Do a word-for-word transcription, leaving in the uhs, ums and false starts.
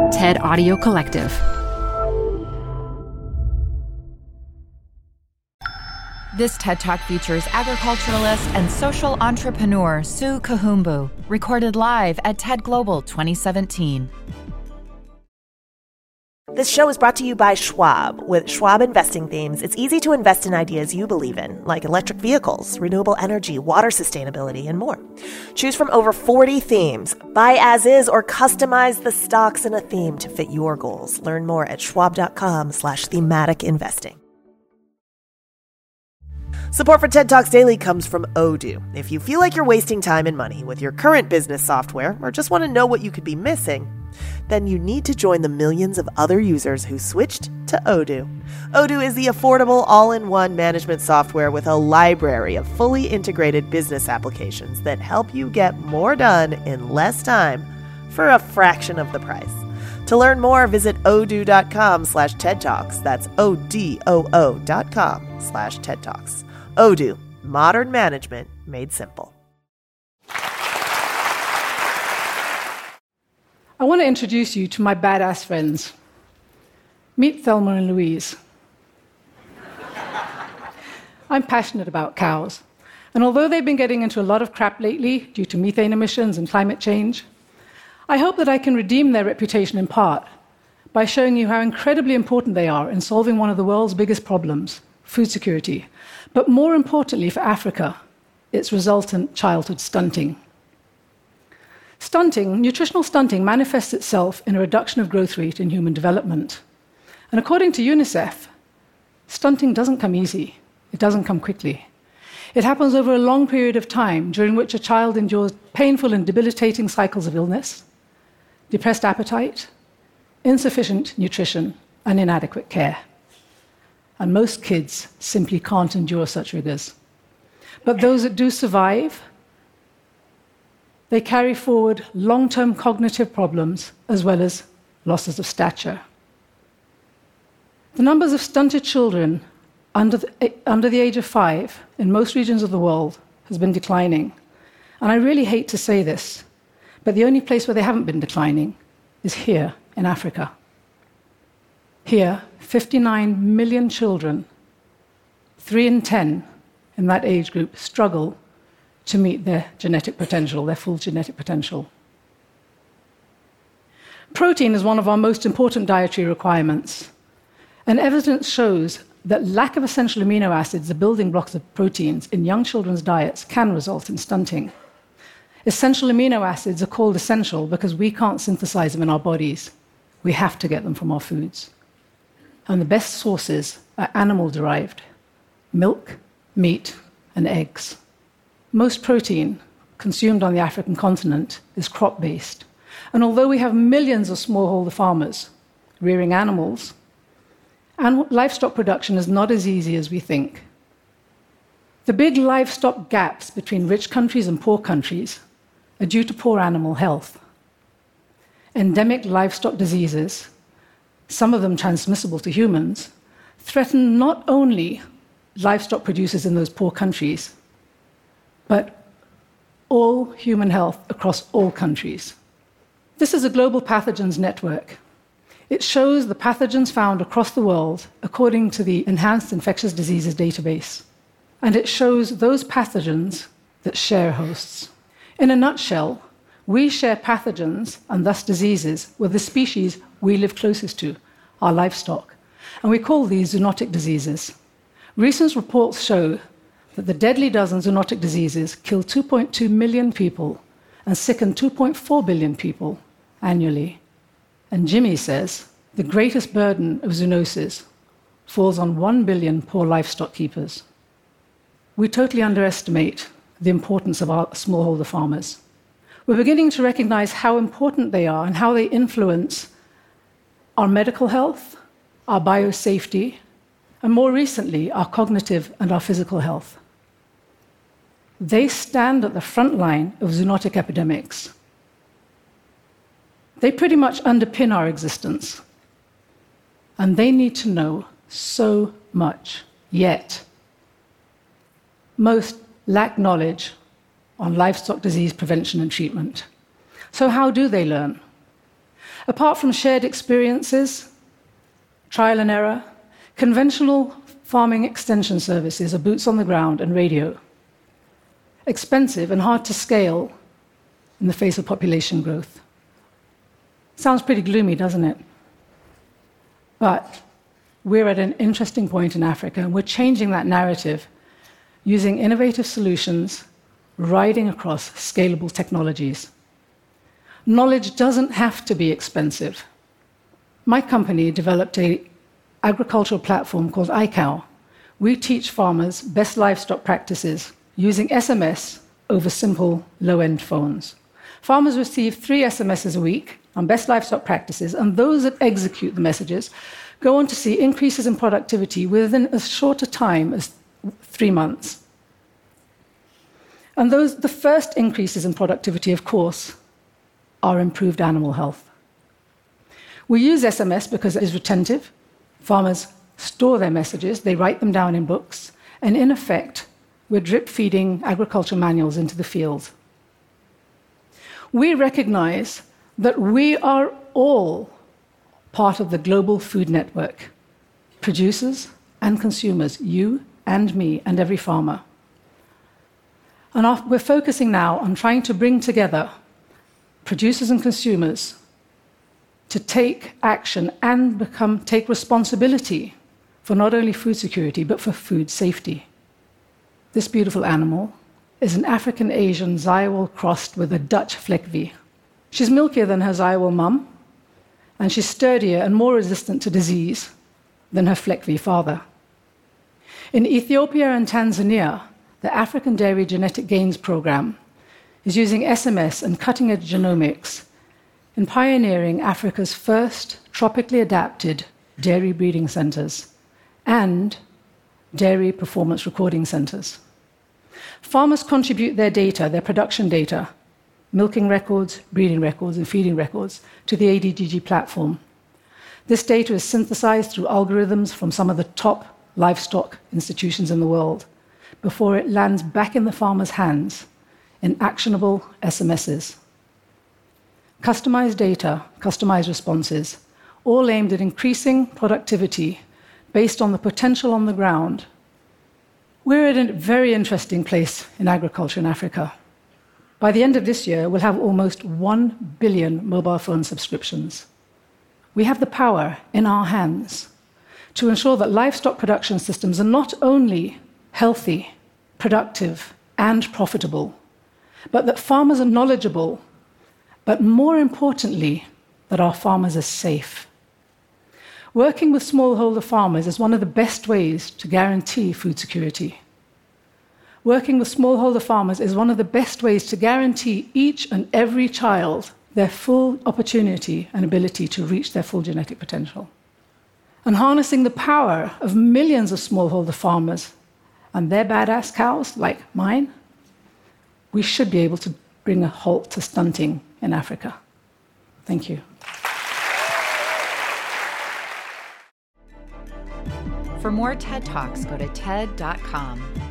TED Audio Collective. This TED Talk features agriculturalist and social entrepreneur Sue Kahumbu, recorded live at TED Global twenty seventeen. This show is brought to you by Schwab. With Schwab investing themes, it's easy to invest in ideas you believe in, like electric vehicles, renewable energy, water sustainability, and more. Choose from over forty themes. Buy as is or customize the stocks in a theme to fit your goals. Learn more at schwab.com slash thematic investing. Support for TED Talks Daily comes from Odoo. If you feel like you're wasting time and money with your current business software or just want to know what you could be missing, then you need to join the millions of other users who switched to Odoo. Odoo is the affordable all-in-one management software with a library of fully integrated business applications that help you get more done in less time for a fraction of the price. To learn more, visit odoo.com slash TED Talks. That's O-D-O-O dot com slash TED Talks. Odoo, modern management made simple. I want to introduce you to my badass friends. Meet Thelma and Louise. I'm passionate about cows, and although they've been getting into a lot of crap lately due to methane emissions and climate change, I hope that I can redeem their reputation in part by showing you how incredibly important they are in solving one of the world's biggest problems, food security, but more importantly for Africa, its resultant childhood stunting. Stunting, nutritional stunting, manifests itself in a reduction of growth rate in human development. And according to UNICEF, stunting doesn't come easy. It doesn't come quickly. It happens over a long period of time, during which a child endures painful and debilitating cycles of illness, depressed appetite, insufficient nutrition, and inadequate care. And most kids simply can't endure such rigors. But those that do survive, they carry forward long-term cognitive problems as well as losses of stature. The numbers of stunted children under the, under the age of five in most regions of the world has been declining. And I really hate to say this, but the only place where they haven't been declining is here in Africa. Here, fifty-nine million children, three in ten in that age group, struggle to meet their genetic potential, their full genetic potential. Protein is one of our most important dietary requirements, and evidence shows that lack of essential amino acids, the building blocks of proteins, in young children's diets can result in stunting. Essential amino acids are called essential because we can't synthesize them in our bodies. We have to get them from our foods. And the best sources are animal-derived: milk, meat, and eggs. Most protein consumed on the African continent is crop-based. And although we have millions of smallholder farmers rearing animals, and livestock production is not as easy as we think. The big livestock gaps between rich countries and poor countries are due to poor animal health. Endemic livestock diseases, some of them transmissible to humans, threaten not only livestock producers in those poor countries, but all human health across all countries. This is a global pathogens network. It shows the pathogens found across the world according to the Enhanced Infectious Diseases Database. And it shows those pathogens that share hosts. In a nutshell, we share pathogens and thus diseases with the species we live closest to, our livestock. And we call these zoonotic diseases. Recent reports show that the deadly dozen zoonotic diseases kill two point two million people and sicken two point four billion people annually. And Jimmy says the greatest burden of zoonosis falls on one billion poor livestock keepers. We totally underestimate the importance of our smallholder farmers. We're beginning to recognize how important they are and how they influence our medical health, our biosafety, and more recently, our cognitive and our physical health. They stand at the front line of zoonotic epidemics. They pretty much underpin our existence. And they need to know so much, yet most lack knowledge on livestock disease prevention and treatment. So how do they learn? Apart from shared experiences, trial and error, conventional farming extension services are boots on the ground and radio, expensive and hard to scale in the face of population growth. Sounds pretty gloomy, doesn't it? But we're at an interesting point in Africa, and we're changing that narrative using innovative solutions, riding across scalable technologies. Knowledge doesn't have to be expensive. My company developed an agricultural platform called iCow. We teach farmers best livestock practices using S M S over simple low-end phones. Farmers receive three S M Ses a week on best livestock practices, and those that execute the messages go on to see increases in productivity within as short a time as three months. And those, the first increases in productivity, of course, are improved animal health. We use S M S because it is retentive. Farmers store their messages, they write them down in books, and in effect, we're drip-feeding agriculture manuals into the field. We recognize that we are all part of the global food network, producers and consumers, you and me and every farmer. And our, we're focusing now on trying to bring together producers and consumers to take action and become, take responsibility for not only food security, but for food safety. This beautiful animal is an African-Asian Zywal crossed with a Dutch Fleckvieh. She's milkier than her Zywal mum, and she's sturdier and more resistant to disease than her Fleckvieh father. In Ethiopia and Tanzania, the African Dairy Genetic Gains Program is using S M S and cutting-edge genomics in pioneering Africa's first tropically adapted dairy breeding centers and dairy performance recording centers. Farmers contribute their data, their production data, milking records, breeding records, and feeding records, to the A D G G platform. This data is synthesized through algorithms from some of the top livestock institutions in the world before it lands back in the farmer's hands in actionable S M Ses. Customized data, customized responses, all aimed at increasing productivity based on the potential on the ground. We're at a very interesting place in agriculture in Africa. By the end of this year, we'll have almost one billion mobile phone subscriptions. We have the power in our hands to ensure that livestock production systems are not only healthy, productive, and profitable, but that farmers are knowledgeable, but more importantly, that our farmers are safe. Working with smallholder farmers is one of the best ways to guarantee food security. Working with smallholder farmers is one of the best ways to guarantee each and every child their full opportunity and ability to reach their full genetic potential. And harnessing the power of millions of smallholder farmers and their badass cows, like mine, we should be able to bring a halt to stunting in Africa. Thank you. For more TED Talks, go to T E D dot com.